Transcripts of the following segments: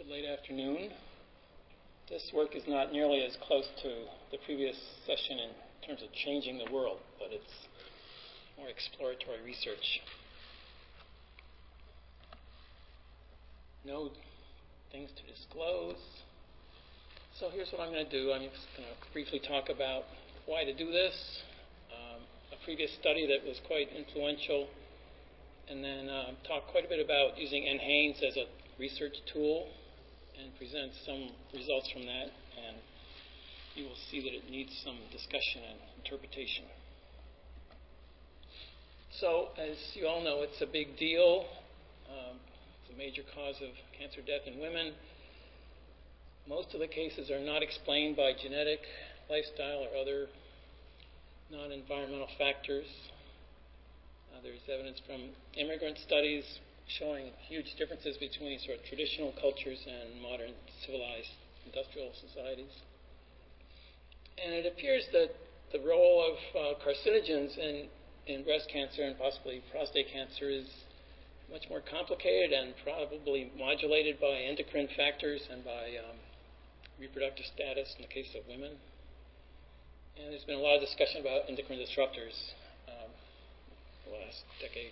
Good late afternoon. This work is not nearly as close to the previous session in terms of changing the world, but it's more exploratory research. No things to disclose. So here's what I'm going to do. I'm just going to briefly talk about why to do this, a previous study that was quite influential, and then talk quite a bit about using NHANES as a research tool and present some results from that, and you will see that it needs some discussion and interpretation. So, as you all know, it's a big deal. It's a major cause of cancer death in women. Most of the cases are not explained by genetic, lifestyle, or other non-environmental factors. There's evidence from immigrant studies showing huge differences between sort of traditional cultures and modern civilized industrial societies. And it appears that the role of carcinogens in breast cancer and possibly prostate cancer is much more complicated and probably modulated by endocrine factors and by reproductive status in the case of women. And there's been a lot of discussion about endocrine disruptors the last decade.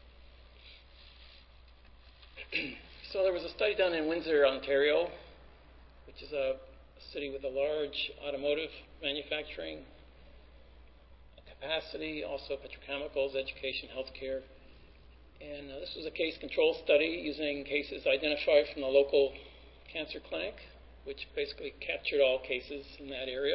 So there was a study done in Windsor, Ontario, which is a city with a large automotive manufacturing capacity, also petrochemicals, education, healthcare. And this was a case control study using cases identified from the local cancer clinic, which basically captured all cases in that area.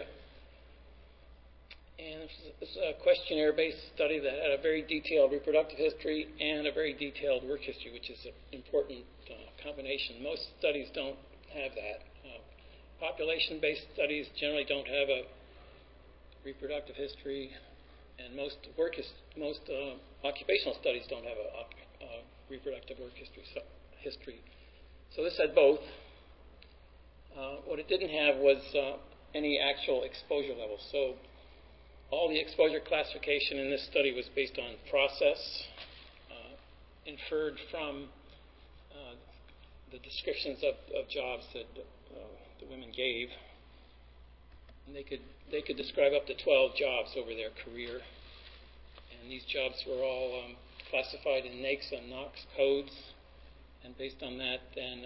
And this is a questionnaire-based study that had a very detailed reproductive history and a very detailed work history, which is an important combination. Most studies don't have that. Population-based studies generally don't have a reproductive history, and most occupational studies don't have a reproductive work history. So this had both. What it didn't have was any actual exposure levels. So all the exposure classification in this study was based on process, inferred from the descriptions of jobs that the women gave. And they could describe up to 12 jobs over their career. And these jobs were all classified in NAICS and NOx codes. And based on that, then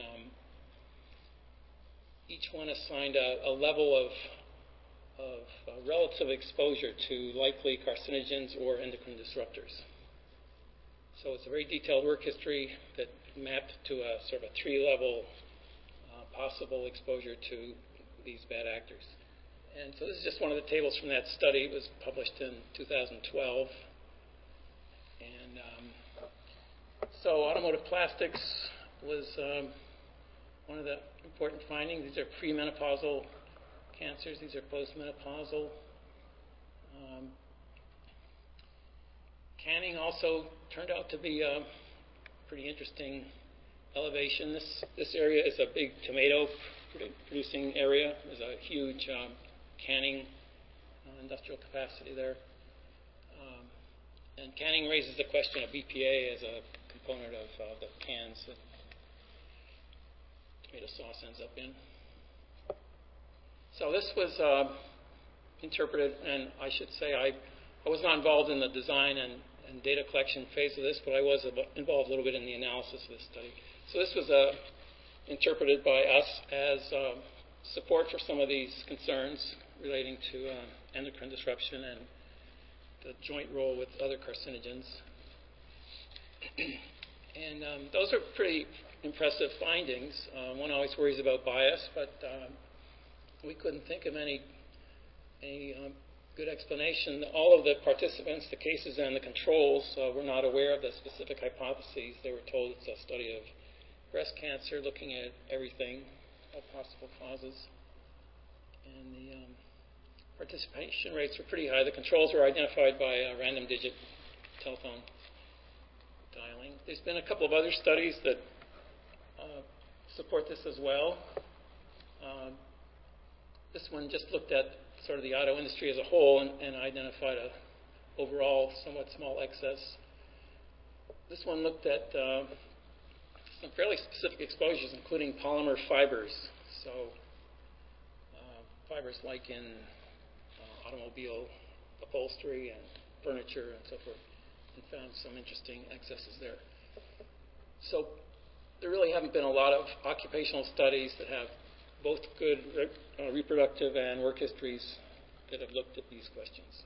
each one assigned a level of relative exposure to likely carcinogens or endocrine disruptors. So it's a very detailed work history that mapped to a sort of a 3-level possible exposure to these bad actors. And so this is just one of the tables from that study. It was published in 2012. And so automotive plastics was one of the important findings. These are premenopausal cancers. These are postmenopausal. Canning also turned out to be a pretty interesting elevation. This area is a big tomato producing area. There's a huge canning industrial capacity there. And canning raises the question of BPA as a component of the cans that tomato sauce ends up in. So this was interpreted, and I should say I was not involved in the design and data collection phase of this, but I was involved a little bit in the analysis of this study. So this was interpreted by us as support for some of these concerns relating to endocrine disruption and the joint role with other carcinogens. And those are pretty impressive findings. One always worries about bias, but we couldn't think of any good explanation. All of the participants, the cases, and the controls were not aware of the specific hypotheses. They were told it's a study of breast cancer, looking at everything, all possible causes. And the participation rates were pretty high. The controls were identified by random digit telephone dialing. There's been a couple of other studies that support this as well. This one just looked at sort of the auto industry as a whole and identified a overall somewhat small excess. This one looked at some fairly specific exposures, including polymer fibers. So fibers like in automobile upholstery and furniture and so forth, and found some interesting excesses there. So there really haven't been a lot of occupational studies that have both good reproductive and work histories that have looked at these questions.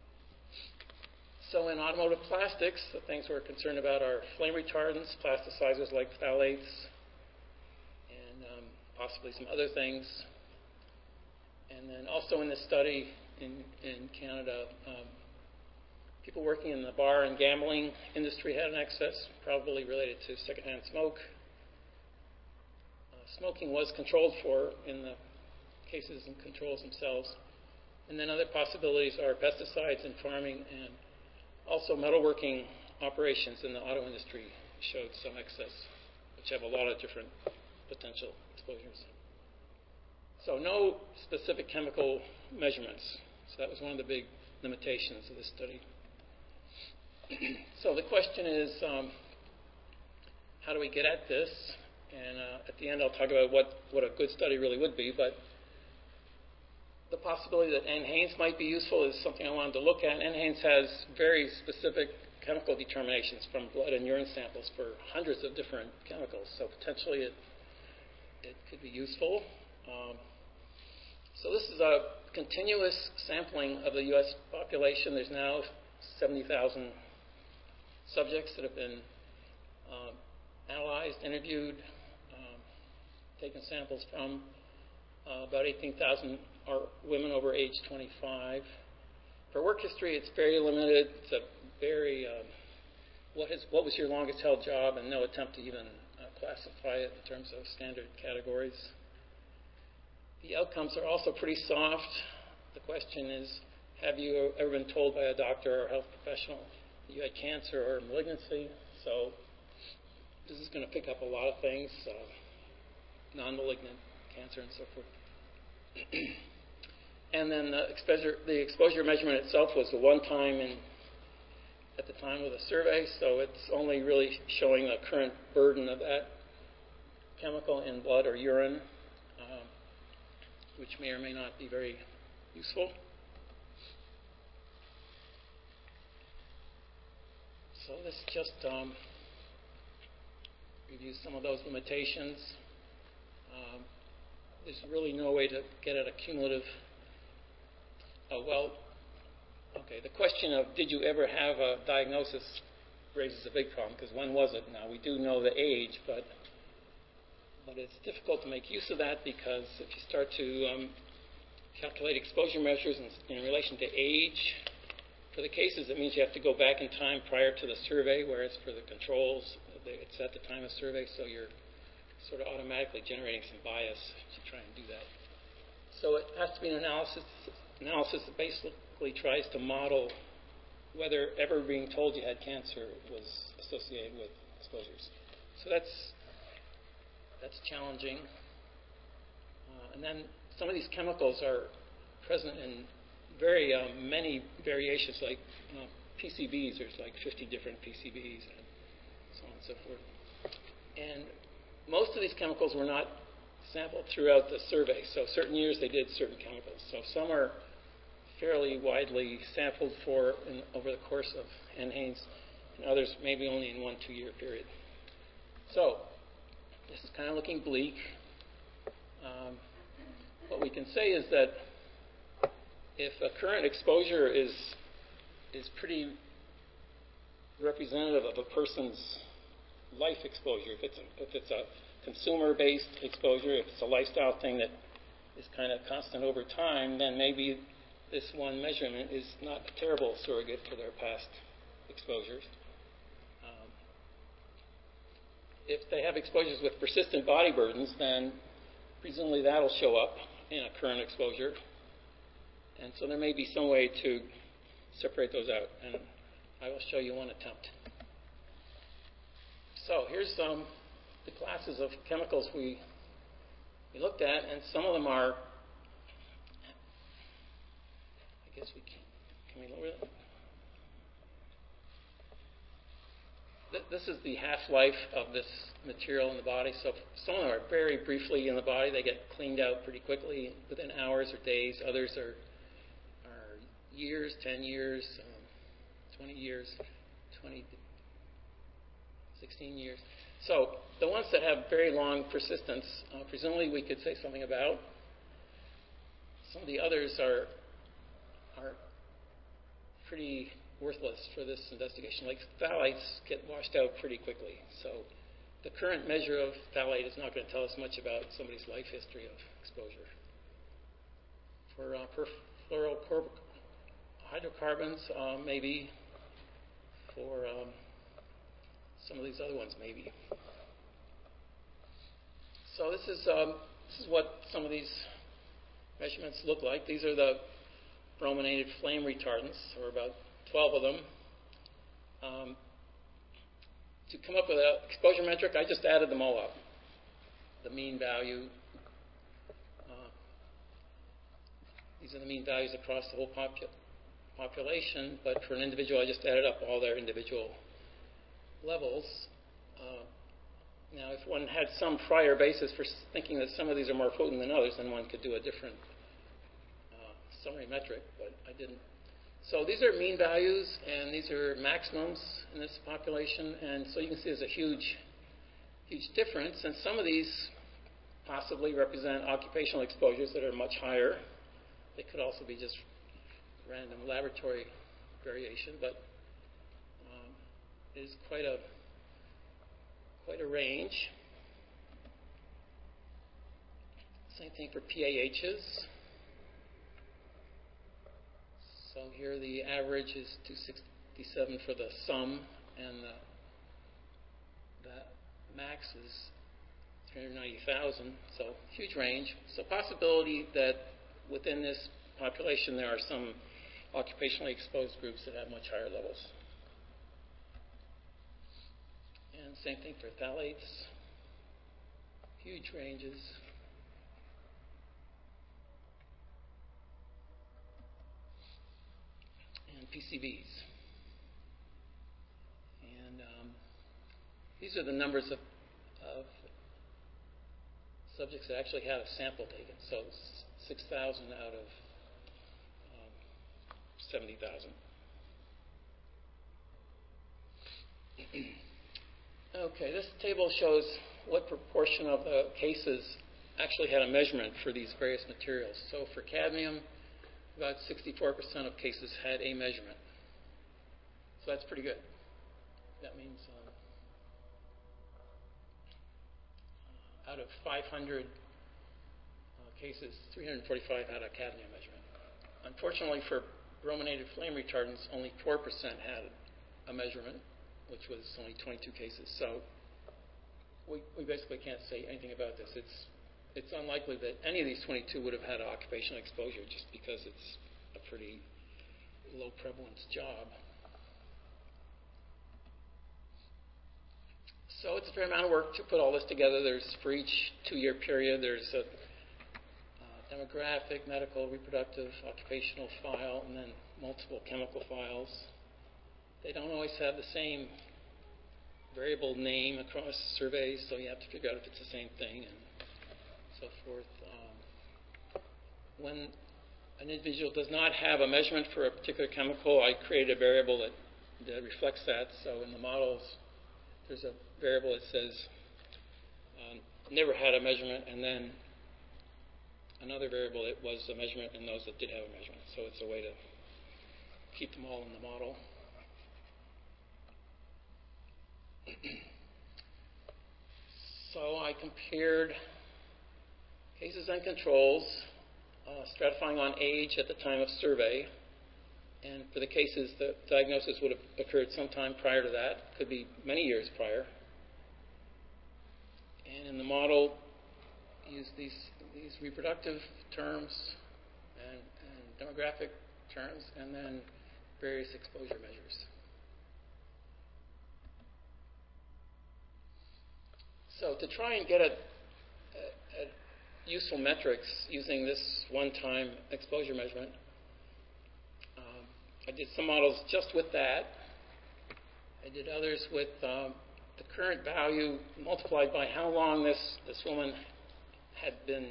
So in automotive plastics, the things we're concerned about are flame retardants, plasticizers like phthalates, and possibly some other things. And then also in this study in Canada, people working in the bar and gambling industry had an excess, probably related to secondhand smoke. Smoking was controlled for in the cases and controls themselves. And then other possibilities are pesticides in farming, and also metalworking operations in the auto industry showed some excess, which have a lot of different potential exposures. So no specific chemical measurements. So that was one of the big limitations of this study. So the question is, how do we get at this? And at the end, I'll talk about what a good study really would be. But the possibility that NHANES might be useful is something I wanted to look at. NHANES has very specific chemical determinations from blood and urine samples for hundreds of different chemicals. So potentially it could be useful. So this is a continuous sampling of the U.S. population. There's now 70,000 subjects that have been analyzed, interviewed, taken samples from. About 18,000 are women over age 25. For work history, it's very limited. It's a very, what was your longest held job, and no attempt to even classify it in terms of standard categories. The outcomes are also pretty soft. The question is, have you ever been told by a doctor or health professional that you had cancer or malignancy? So this is going to pick up a lot of things, non-malignant cancer and so forth. And then the exposure measurement itself was the one time at the time of the survey, so it's only really showing the current burden of that chemical in blood or urine, which may or may not be very useful. So this just reviews some of those limitations. There's really no way to get at a cumulative. The question of did you ever have a diagnosis raises a big problem, because when was it? Now, we do know the age, but it's difficult to make use of that, because if you start to calculate exposure measures in relation to age, for the cases, it means you have to go back in time prior to the survey, whereas for the controls, it's at the time of survey, so you're sort of automatically generating some bias to try and do that. So it has to be an analysis that basically tries to model whether ever being told you had cancer was associated with exposures. So that's challenging. And then some of these chemicals are present in very many variations, like PCBs. There's like 50 different PCBs and so on and so forth. And most of these chemicals were not sampled throughout the survey. So certain years they did certain chemicals. So some are fairly widely sampled for over the course of NHANES, and others maybe only in 1-2 year period. So this is kind of looking bleak. What we can say is that if a current exposure is pretty representative of a person's life exposure, if it's a consumer-based exposure, if it's a lifestyle thing that is kind of constant over time, then maybe this one measurement is not a terrible surrogate for their past exposures. If they have exposures with persistent body burdens, then presumably that'll show up in a current exposure. And so there may be some way to separate those out, and I will show you one attempt. So here's the classes of chemicals we looked at, and some of them are, I guess can we lower that? This is the half-life of this material in the body. So some of them are very briefly in the body. They get cleaned out pretty quickly within hours or days. Others are years, 10 years, 20 years, 16 years. So the ones that have very long persistence, presumably we could say something about. Some of the others are pretty worthless for this investigation. Like phthalates get washed out pretty quickly. So the current measure of phthalate is not going to tell us much about somebody's life history of exposure. For perfluorohydrocarbons, maybe. For some of these other ones, maybe. So this is what some of these measurements look like. These are the brominated flame retardants. There were about 12 of them. To come up with an exposure metric, I just added them all up. The mean value. These are the mean values across the whole population, but for an individual, I just added up all their individual levels. Now, if one had some prior basis for thinking that some of these are more potent than others, then one could do a different summary metric, but I didn't. So these are mean values, and these are maximums in this population, and so you can see there's a huge difference, and some of these possibly represent occupational exposures that are much higher. They could also be just random laboratory variation, but it is quite a range. Same thing for PAHs. So here the average is 267 for the sum, and the max is 390,000. So huge range. So possibility that within this population there are some occupationally exposed groups that have much higher levels. And same thing for phthalates. Huge ranges. And PCBs. And these are the numbers of subjects that actually had a sample taken. So 6,000 out of 70,000. Okay, this table shows what proportion of the cases actually had a measurement for these various materials. So for cadmium, about 64% of cases had a measurement. So that's pretty good. That means out of 500 cases, 345 had a cadmium measurement. Unfortunately for brominated flame retardants, only 4% had a measurement, which was only 22 cases. So we basically can't say anything about this. It's unlikely that any of these 22 would have had an occupational exposure just because it's a pretty low prevalence job. So it's a fair amount of work to put all this together. There's, for each 2-year period, there's a demographic, medical, reproductive, occupational file, and then multiple chemical files. They don't always have the same variable name across surveys, so you have to figure out if it's the same thing and so forth. When an individual does not have a measurement for a particular chemical, I create a variable that reflects that. So in the models, there's a variable that says never had a measurement, and then another variable that was a measurement and those that did have a measurement. So it's a way to keep them all in the model. So I compared cases and controls, stratifying on age at the time of survey. And for the cases, the diagnosis would have occurred sometime prior to that, could be many years prior. And in the model, use these reproductive terms and demographic terms, and then various exposure measures. So to try and get at useful metrics using this one-time exposure measurement, I did some models just with that. I did others with the current value multiplied by how long this woman had been,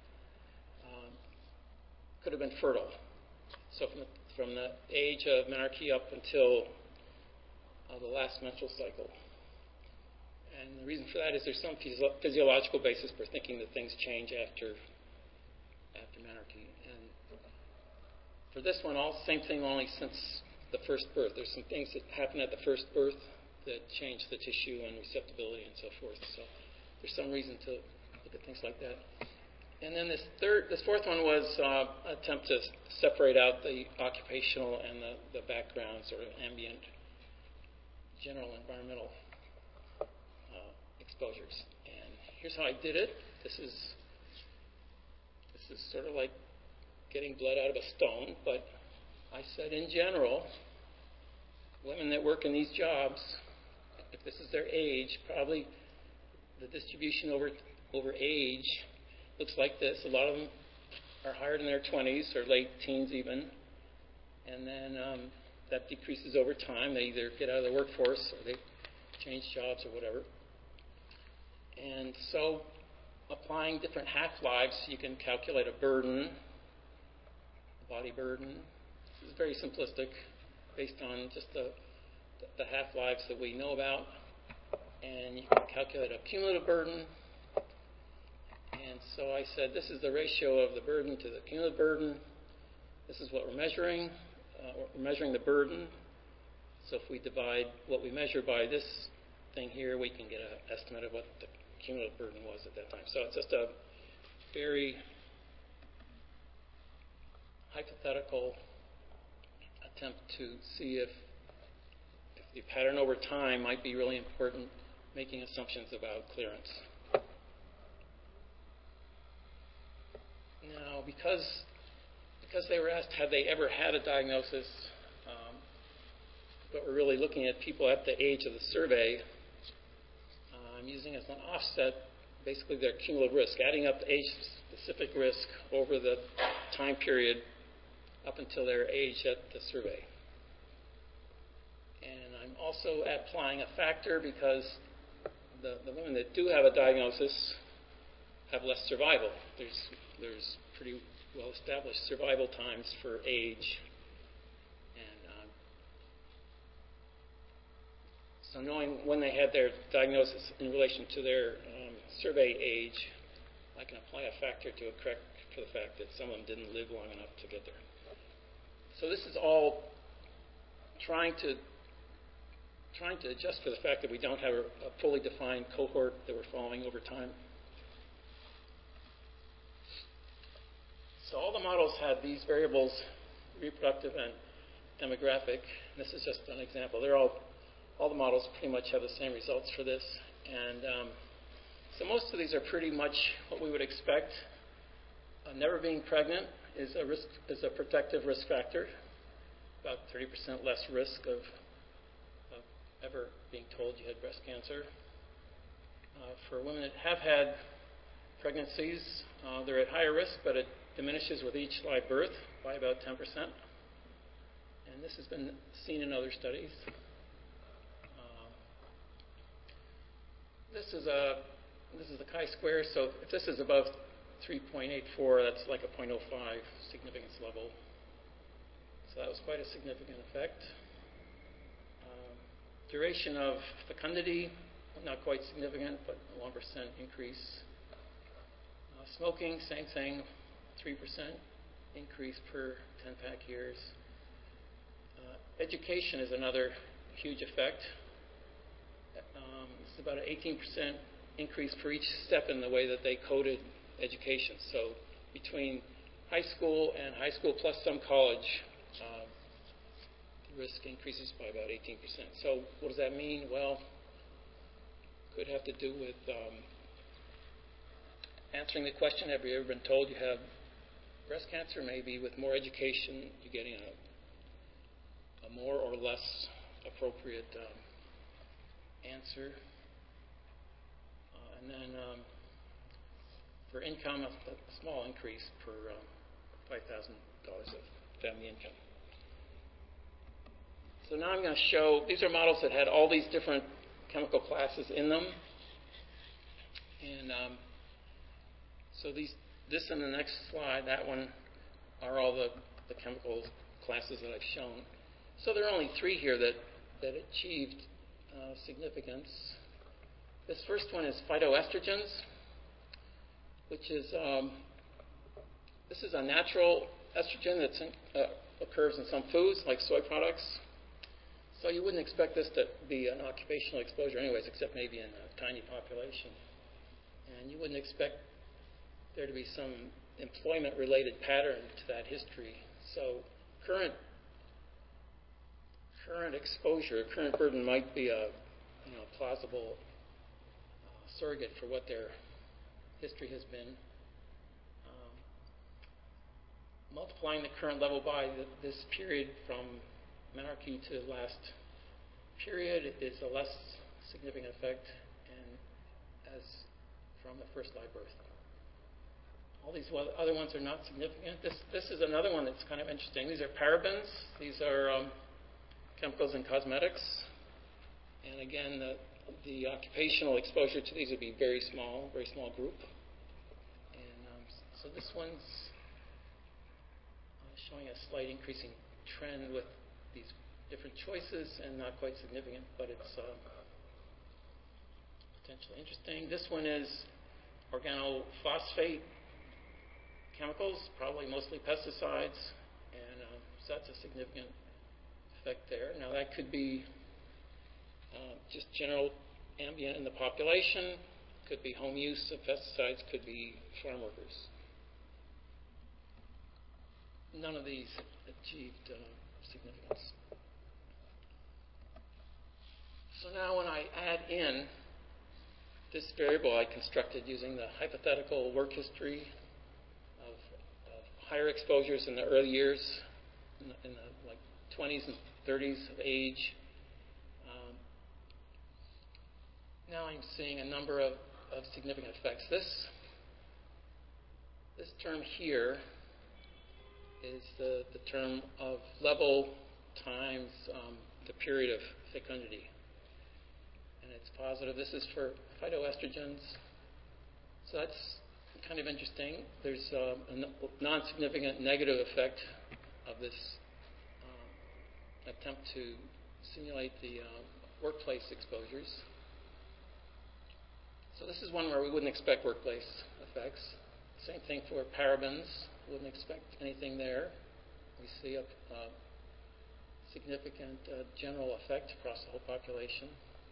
could have been fertile. So from the age of menarche up until the last menstrual cycle. And the reason for that is there's some physiological basis for thinking that things change after menarche. And for this one, same thing, only since the first birth. There's some things that happen at the first birth that change the tissue and receptibility and so forth. So there's some reason to look at things like that. And then this fourth one was an attempt to separate out the occupational and the background, sort of ambient, general environmental exposures. And here's how I did it. This is sort of like getting blood out of a stone, but I said in general, women that work in these jobs, if this is their age, probably the distribution over age looks like this. A lot of them are hired in their 20s or late teens even, and then that decreases over time. They either get out of the workforce or they change jobs or whatever. And so applying different half-lives, you can calculate a burden, a body burden. This is very simplistic, based on just the half-lives that we know about. And you can calculate a cumulative burden. And so I said, this is the ratio of the burden to the cumulative burden. This is what we're measuring. We're measuring the burden. So if we divide what we measure by this thing here, we can get an estimate of what the cumulative burden was at that time. So it's just a very hypothetical attempt to see if the pattern over time might be really important, making assumptions about clearance. Now, because they were asked had they ever had a diagnosis, but we're really looking at people at the age of the survey, I'm using as an offset basically their cumulative risk, adding up the age-specific risk over the time period up until their age at the survey. And I'm also applying a factor because the women that do have a diagnosis have less survival. There's pretty well-established survival times for age. And so knowing when they had their diagnosis in relation to their survey age, I can apply a factor to correct for the fact that some of them didn't live long enough to get there. So this is all trying to adjust for the fact that we don't have a fully defined cohort that we're following over time. So all the models had these variables, reproductive and demographic. This is just an example. They're all the models pretty much have the same results for this. And so most of these are pretty much what we would expect. Never being pregnant is a protective risk factor, about 30% less risk of ever being told you had breast cancer. For women that have had pregnancies, they're at higher risk, but it diminishes with each live birth by about 10%. And this has been seen in other studies. This is the chi-square. So if this is above 3.84, that's like a 0.05 significance level. So that was quite a significant effect. Duration of fecundity, not quite significant, but a 1% increase. Smoking, same thing, 3% increase per 10-pack years. Education is another huge effect. It's about an 18% increase for each step in the way that they coded education. So between high school and high school plus some college, the risk increases by about 18%. So what does that mean? Well, could have to do with answering the question, have you ever been told you have breast cancer? Maybe with more education, you're getting a more or less appropriate answer. And then for income, a small increase per $5,000 of family income. So now I'm going to show, these are models that had all these different chemical classes in them. And so this and the next slide, that one, are all the chemical classes that I've shown. So there are only 3 here that achieved significance. This first one is phytoestrogens, which is this is a natural estrogen that occurs in some foods, like soy products. So you wouldn't expect this to be an occupational exposure anyways, except maybe in a tiny population. And you wouldn't expect there to be some employment-related pattern to that history. So current exposure, current burden might be a plausible surrogate for what their history has been. Multiplying the current level by this period from menarche to the last period is a less significant effect, and as from the first live birth. All these other ones are not significant. This is another one that's kind of interesting. These are parabens. These are chemicals in cosmetics. And again, the occupational exposure to these would be very small group. And so this one's showing a slight increasing trend with these different choices and not quite significant, but it's potentially interesting. This one is organophosphate chemicals, probably mostly pesticides, and so that's a significant effect there. Now that could be just general ambient in the population, could be home use of pesticides, could be farm workers. None of these achieved significance. So now when I add in this variable I constructed using the hypothetical work history of higher exposures in the early years, in the like 20s and 30s of age, now I'm seeing a number of significant effects. This term here is the term of level times the period of fecundity. And it's positive. This is for phytoestrogens. So that's kind of interesting. There's a non-significant negative effect of this attempt to simulate the workplace exposures. So this is one where we wouldn't expect workplace effects. Same thing for parabens. Wouldn't expect anything there. We see a significant general effect across the whole population.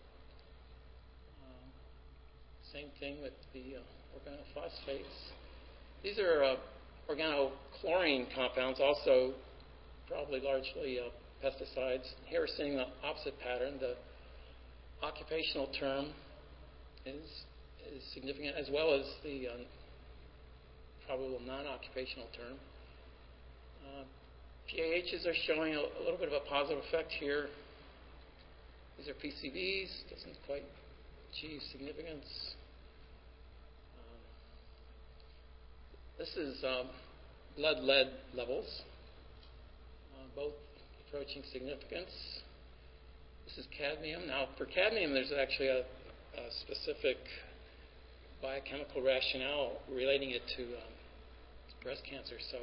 Same thing with the organophosphates. These are organochlorine compounds, also probably largely pesticides. Here we're seeing the opposite pattern. The occupational term is significant, as well as the probable non-occupational term. PAHs are showing a little bit of a positive effect here. These are PCBs, doesn't quite achieve significance. This is blood lead levels, both approaching significance. This is cadmium. Now, for cadmium, there's actually a specific biochemical rationale relating it to breast cancer. So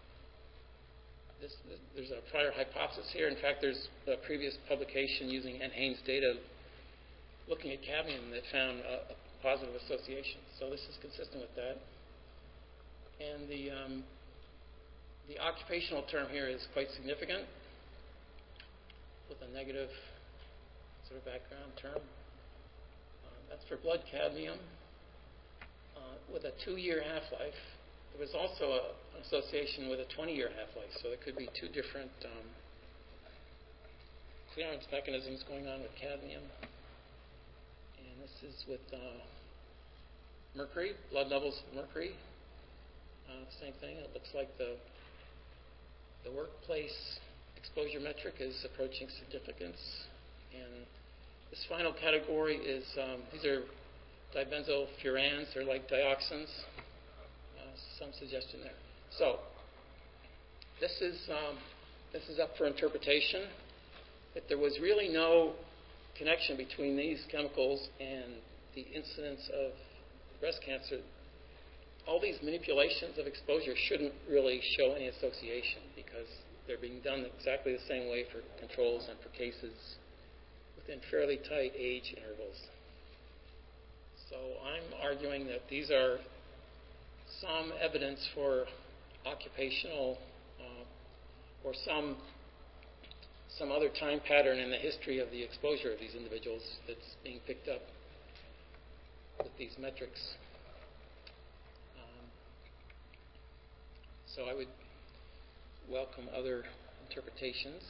there's a prior hypothesis here. In fact, there's a previous publication using NHANES data looking at cadmium that found a positive association. So this is consistent with that. And the occupational term here is quite significant with a negative sort of background term. That's for blood cadmium with a 2-year half-life. There was also an association with a 20-year half-life, so there could be 2 different clearance mechanisms going on with cadmium. And this is with mercury, blood levels of mercury. Same thing. It looks like the workplace exposure metric is approaching significance. And this final category is these are dibenzofurans. They're like dioxins. Some suggestion there. So this is up for interpretation. If there was really no connection between these chemicals and the incidence of breast cancer, all these manipulations of exposure shouldn't really show any association because they're being done exactly the same way for controls and for cases within fairly tight age intervals. So I'm arguing that these are some evidence for occupational or some other time pattern in the history of the exposure of these individuals that's being picked up with these metrics. So I would welcome other interpretations.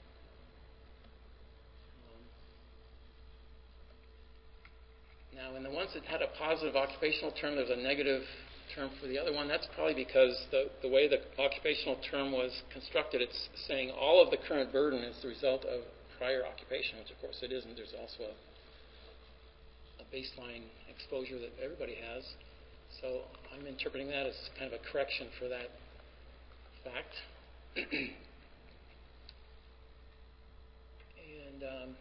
Now, in the ones that had a positive occupational term, there's a negative term for the other one. That's probably because the way the occupational term was constructed, it's saying all of the current burden is the result of prior occupation, which of course it isn't. There's also a baseline exposure that everybody has. So I'm interpreting that as kind of a correction for that fact. And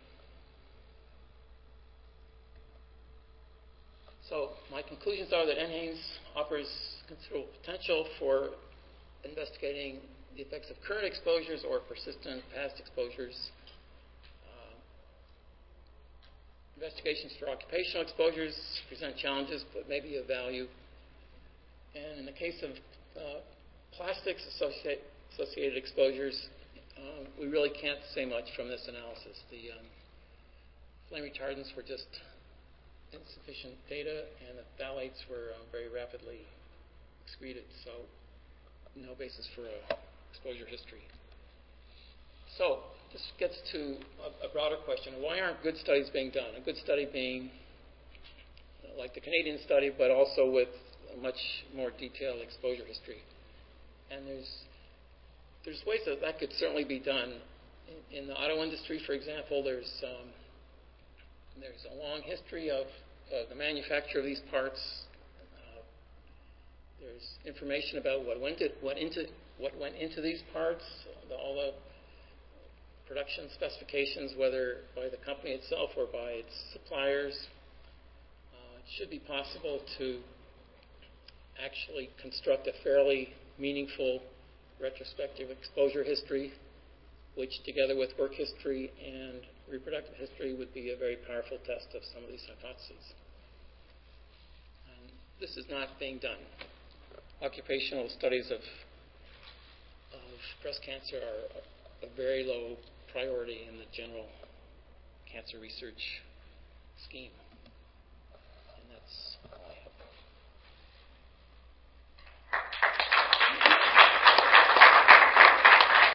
so my conclusions are that NHANES offers considerable potential for investigating the effects of current exposures or persistent past exposures. Investigations for occupational exposures present challenges but may be of value. And in the case of plastics associated exposures, we really can't say much from this analysis. The flame retardants were just insufficient data, and the phthalates were very rapidly excreted, so no basis for exposure history. So this gets to a broader question. Why aren't good studies being done? A good study being like the Canadian study, but also with a much more detailed exposure history. And there's ways that could certainly be done. In the auto industry, for example, there's a long history of the manufacture of these parts. There's information about what went into these parts, all the production specifications, whether by the company itself or by its suppliers. It should be possible to actually construct a fairly meaningful retrospective exposure history, which together with work history and reproductive history would be a very powerful test of some of these hypotheses. And this is not being done. Occupational studies of breast cancer are a very low priority in the general cancer research scheme.